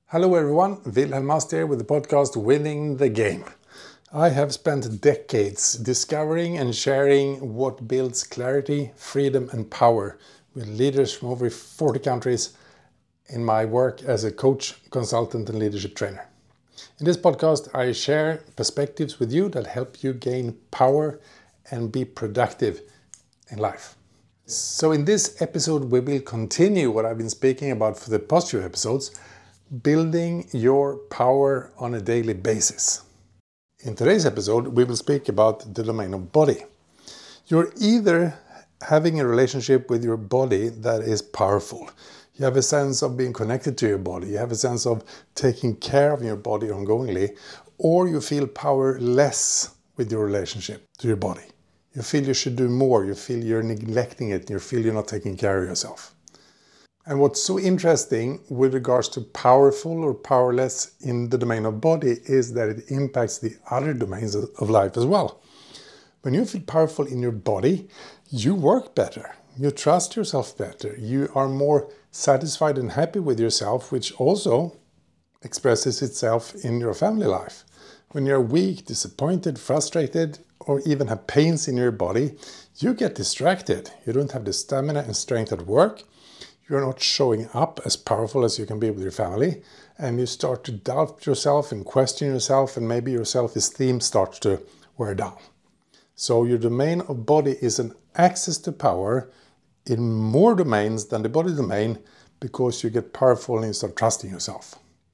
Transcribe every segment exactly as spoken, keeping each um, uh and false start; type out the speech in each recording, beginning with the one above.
Hello everyone, Wilhelm Mast here with the podcast Winning the Game. I have spent decades discovering and sharing what builds clarity, freedom and power with leaders from over forty countries in my work as a coach, consultant and leadership trainer. In this podcast I share perspectives with you that help you gain power and be productive in life. So in this episode we will continue what I've been speaking about for the past few episodes, building your power on a daily basis. In today's episode, we will speak about the domain of body. You're either having a relationship with your body that is powerful. You have a sense of being connected to your body. You have a sense of taking care of your body ongoingly, or you feel powerless with your relationship to your body. You feel you should do more. You feel you're neglecting it. You feel you're not taking care of yourself. And what's so interesting with regards to powerful or powerless in the domain of body is that it impacts the other domains of life as well. When you feel powerful in your body, you work better, you trust yourself better, you are more satisfied and happy with yourself, which also expresses itself in your family life. When you're weak, disappointed, frustrated, or even have pains in your body, you get distracted. You don't have the stamina and strength at work. You're not showing up as powerful as you can be with your family, and you start to doubt yourself and question yourself, and maybe your self-esteem starts to wear down. So your domain of body is an access to power in more domains than the body domain, because you get powerful and you start trusting yourself.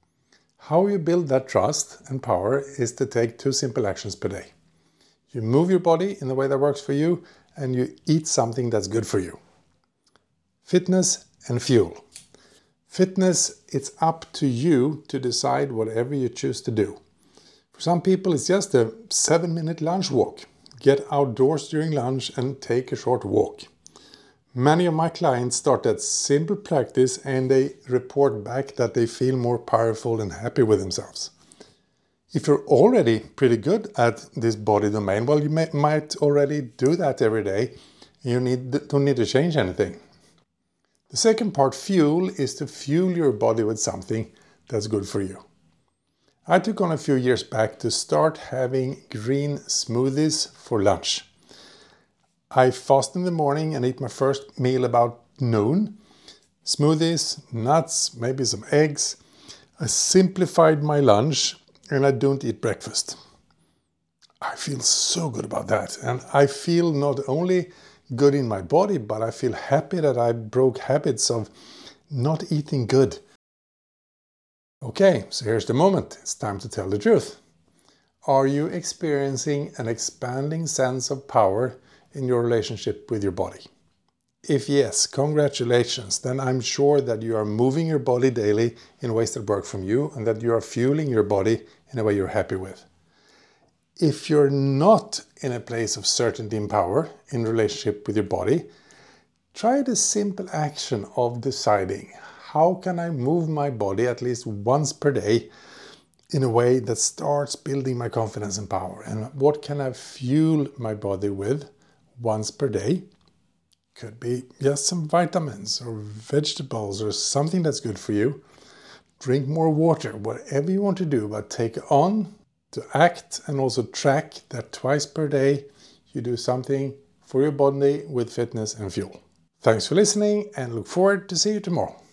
How you build that trust and power is to take two simple actions per day. You move your body in the way that works for you, and you eat something that's good for you. Fitness and fuel. Fitness, it's up to you to decide whatever you choose to do. For some people, it's just a seven minute lunch walk. Get outdoors during lunch and take a short walk. Many of my clients start that simple practice and they report back that they feel more powerful and happy with themselves. If you're already pretty good at this body domain, well, you may, might already do that every day. You need, don't need to change anything. The second part, fuel, is to fuel your body with something that's good for you. I took on a few years back to start having green smoothies for lunch. I fast in the morning and eat my first meal about noon. Smoothies, nuts, maybe some eggs. I simplified my lunch and I don't eat breakfast. I feel so good about that, and I feel not only good in my body, but I feel happy that I broke habits of not eating good. Okay, so here's the moment. It's time to tell the truth. Are you experiencing an expanding sense of power in your relationship with your body? If yes, congratulations. Then I'm sure that you are moving your body daily in ways that work from you, and that you are fueling your body in a way you're happy with. If you're not in a place of certainty and power in relationship with your body, try the simple action of deciding, how can I move my body at least once per day in a way that starts building my confidence and power? And what can I fuel my body with once per day? Could be just some vitamins or vegetables or something that's good for you. Drink more water, whatever you want to do, but take on to act and also track that twice per day you do something for your body with fitness and fuel. Thanks for listening and look forward to see you tomorrow.